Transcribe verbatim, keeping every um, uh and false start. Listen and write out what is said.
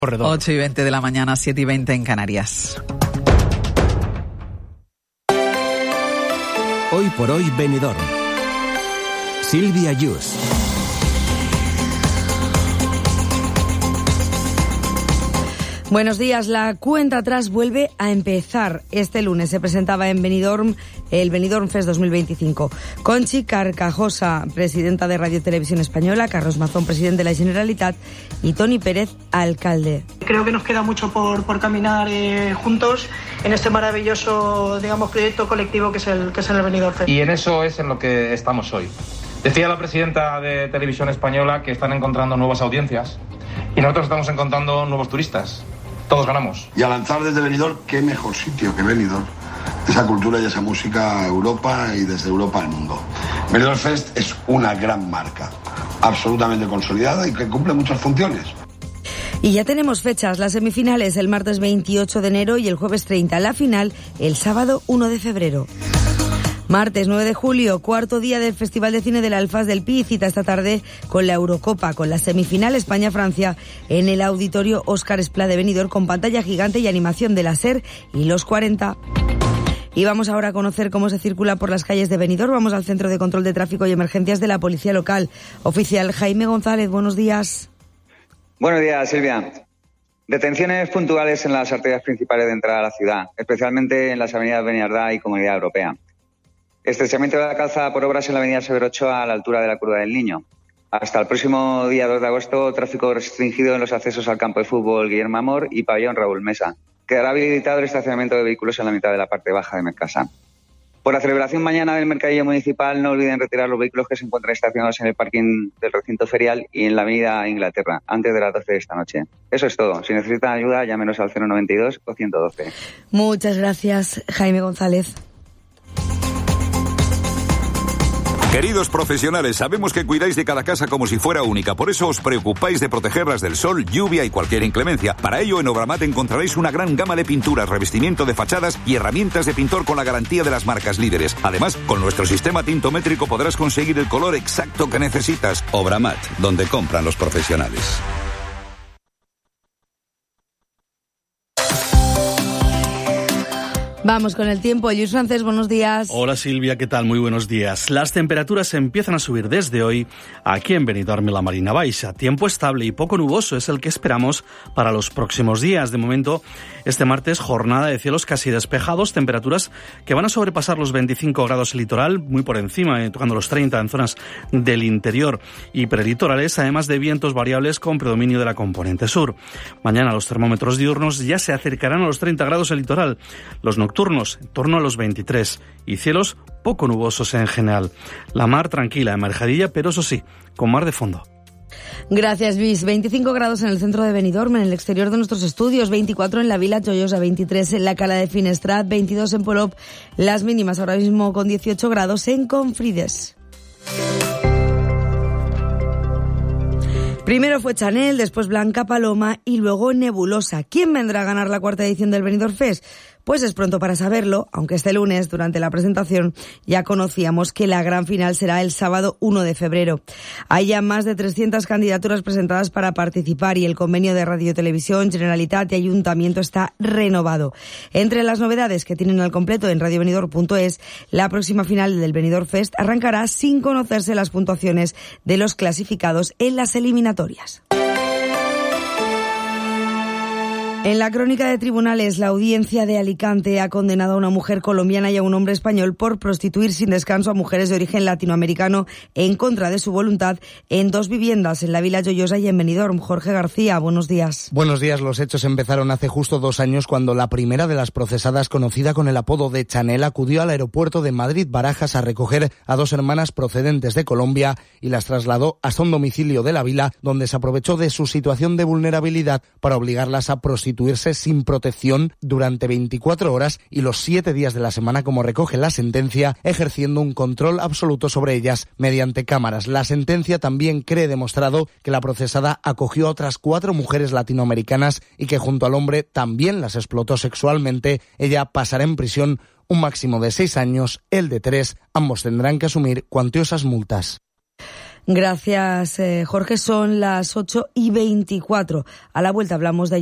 Corredor. ocho y veinte de la mañana, siete y veinte en Canarias. Hoy por hoy Benidorm. Silvia Yus. Buenos días. La cuenta atrás vuelve a empezar. Este lunes se presentaba en Benidorm el Benidorm Fest dos mil veinticinco. Conchi Carcajosa, presidenta de Radio Televisión Española, Carlos Mazón, presidente de la Generalitat, y Toni Pérez, alcalde. Creo que nos queda mucho por, por caminar eh, juntos en este maravilloso, digamos, proyecto colectivo que es el que es el Benidorm Fest. Y en eso es en lo que estamos hoy. Decía la presidenta de Televisión Española que están encontrando nuevas audiencias y nosotros estamos encontrando nuevos turistas. Todos ganamos. Y al lanzar desde Benidorm, qué mejor sitio que Benidorm. Esa cultura y esa música a Europa y desde Europa al mundo. Benidorm Fest es una gran marca, absolutamente consolidada y que cumple muchas funciones. Y ya tenemos fechas, las semifinales el martes veintiocho de enero y el jueves treinta, la final el sábado uno de febrero. Martes nueve de julio, cuarto día del Festival de Cine del Alfaz del Pi, cita esta tarde con la Eurocopa, con la semifinal España-Francia en el Auditorio Óscar Esplá de Benidorm, con pantalla gigante y animación de la SER y los cuarenta. Y vamos ahora a conocer cómo se circula por las calles de Benidorm. Vamos al Centro de Control de Tráfico y Emergencias de la Policía Local. Oficial Jaime González, buenos días. Buenos días, Silvia. Detenciones puntuales en las arterias principales de entrada a la ciudad, especialmente en las avenidas Beniardá y Comunidad Europea. Estrechamiento de la calzada por obras en la avenida Severo Ochoa a la altura de la Curva del Niño. Hasta el próximo día dos de agosto, tráfico restringido en los accesos al campo de fútbol Guillermo Amor y pabellón Raúl Mesa. Quedará habilitado el estacionamiento de vehículos en la mitad de la parte baja de Mercasán. Por la celebración mañana del mercadillo municipal, no olviden retirar los vehículos que se encuentran estacionados en el parking del recinto ferial y en la avenida Inglaterra, antes de las doce de esta noche. Eso es todo. Si necesitan ayuda, llámenos al cero noventa y dos o ciento doce. Muchas gracias, Jaime González. Queridos profesionales, sabemos que cuidáis de cada casa como si fuera única, por eso os preocupáis de protegerlas del sol, lluvia y cualquier inclemencia. Para ello, en Obramat encontraréis una gran gama de pinturas, revestimiento de fachadas y herramientas de pintor con la garantía de las marcas líderes. Además, con nuestro sistema tintométrico podrás conseguir el color exacto que necesitas. Obramat, donde compran los profesionales. Vamos con el tiempo. Luis Francés, buenos días. Hola Silvia, ¿qué tal? Muy buenos días. Las temperaturas empiezan a subir desde hoy aquí en Benidorm y la Marina Baixa. Tiempo estable y poco nuboso es el que esperamos para los próximos días. De momento, este martes, jornada de cielos casi despejados, temperaturas que van a sobrepasar los veinticinco grados en litoral, muy por encima, eh, tocando los treinta en zonas del interior y prelitorales, además de vientos variables con predominio de la componente sur. Mañana los termómetros diurnos ya se acercarán a los treinta grados en litoral. Los nocturnos en torno a los veintitrés y cielos poco nubosos en general. La mar tranquila en Marejadilla, pero eso sí, con mar de fondo. Gracias, Luis. veinticinco grados en el centro de Benidorm, en el exterior de nuestros estudios, veinticuatro en la Vila Joyosa, veintitrés en la Cala de Finestrat, veintidós en Polop, las mínimas ahora mismo con dieciocho grados en Confrides. Primero fue Chanel, después Blanca Paloma y luego Nebulosa. ¿Quién vendrá a ganar la cuarta edición del Benidorm Fest? Pues es pronto para saberlo, aunque este lunes, durante la presentación, ya conocíamos que la gran final será el sábado uno de febrero. Hay ya más de trescientas candidaturas presentadas para participar y el convenio de Radio Televisión, Generalitat y Ayuntamiento está renovado. Entre las novedades que tienen al completo en radio benidorm punto es, la próxima final del Benidorm Fest arrancará sin conocerse las puntuaciones de los clasificados en las eliminatorias. En la crónica de tribunales, la audiencia de Alicante ha condenado a una mujer colombiana y a un hombre español por prostituir sin descanso a mujeres de origen latinoamericano en contra de su voluntad en dos viviendas en la Vila Joyosa y en Benidorm. Jorge García, buenos días. Buenos días. Los hechos empezaron hace justo dos años cuando la primera de las procesadas, conocida con el apodo de Chanel, acudió al aeropuerto de Madrid-Barajas a recoger a dos hermanas procedentes de Colombia y las trasladó hasta un domicilio de la Vila, donde se aprovechó de su situación de vulnerabilidad para obligarlas a prostituir sin protección durante veinticuatro horas y los siete días de la semana, como recoge la sentencia, ejerciendo un control absoluto sobre ellas mediante cámaras. La sentencia también cree demostrado que la procesada acogió a otras cuatro mujeres latinoamericanas y que junto al hombre también las explotó sexualmente. Ella pasará en prisión un máximo de seis años, él de tres. Ambos tendrán que asumir cuantiosas multas. Gracias, eh, Jorge. Son las ocho y veinticuatro. A la vuelta hablamos de